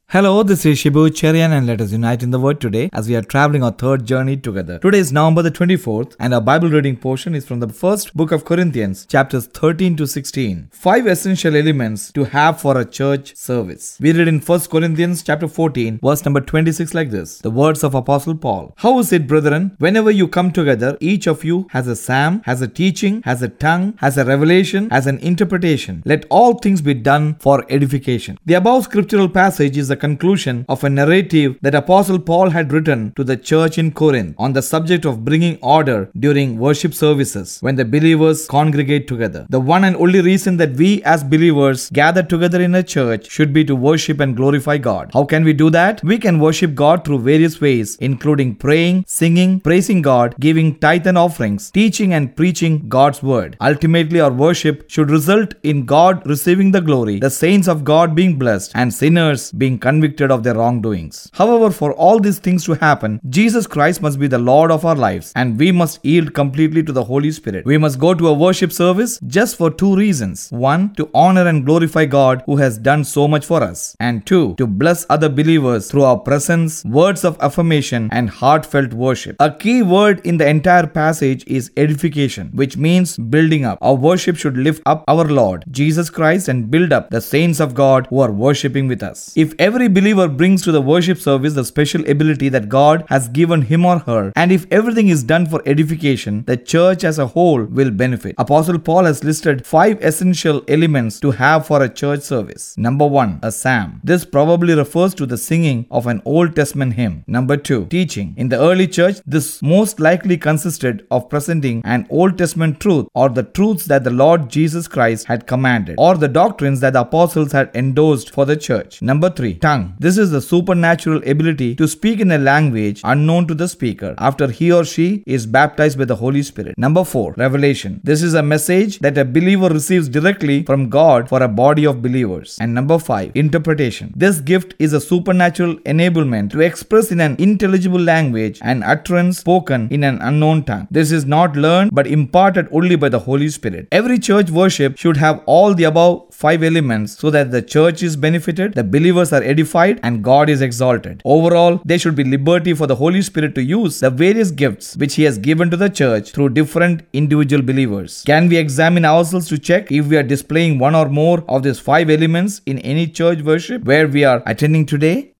Hello, this is Shibu Cherian and let us unite in the word today as we are traveling our third journey together. Today is November the 24th and our Bible reading portion is from the first book of Corinthians, chapters 13 to 16. 5 essential elements to have for a church service. We read in 1 Corinthians chapter 14, verse number 26 like this. The words of Apostle Paul. How is it, brethren? Whenever you come together, each of you has a psalm, has a teaching, has a tongue, has a revelation, has an interpretation. Let all things be done for edification. The above scriptural passage is the conclusion of a narrative that Apostle Paul had written to the church in Corinth on the subject of bringing order during worship services when the believers congregate together. The one and only reason that we as believers gather together in a church should be to worship and glorify God. How can we do that? We can worship God through various ways, including praying, singing, praising God, giving tithe and offerings, teaching and preaching God's word. Ultimately, our worship should result in God receiving the glory, the saints of God being blessed, and sinners being convicted of their wrongdoings. However, for all these things to happen, Jesus Christ must be the Lord of our lives, and we must yield completely to the Holy Spirit. We must go to a worship service just for two reasons. One, to honor and glorify God who has done so much for us. And two, to bless other believers through our presence, words of affirmation, and heartfelt worship. A key word in the entire passage is edification, which means building up. Our worship should lift up our Lord, Jesus Christ, and build up the saints of God who are worshiping with us. If every believer brings to the worship service the special ability that God has given him or her, and if everything is done for edification, the church as a whole will benefit. Apostle Paul has listed 5 essential elements to have for a church service. Number 1, a psalm. This probably refers to the singing of an Old Testament hymn. Number 2, teaching. In the early church, this most likely consisted of presenting an Old Testament truth or the truths that the Lord Jesus Christ had commanded, or the doctrines that the apostles had endorsed for the church. Number 3, tongue. This is the supernatural ability to speak in a language unknown to the speaker after he or she is baptized by the Holy Spirit. Number 4, revelation. This is a message that a believer receives directly from God for a body of believers. And number 5, interpretation. This gift is a supernatural enablement to express in an intelligible language and utterance spoken in an unknown tongue. This is not learned but imparted only by the Holy Spirit. Every church worship should have all the above 5 elements so that the church is benefited, the believers are edified, and God is exalted. Overall, there should be liberty for the Holy Spirit to use the various gifts which He has given to the church through different individual believers. Can we examine ourselves to check if we are displaying one or more of these 5 elements in any church worship where we are attending today?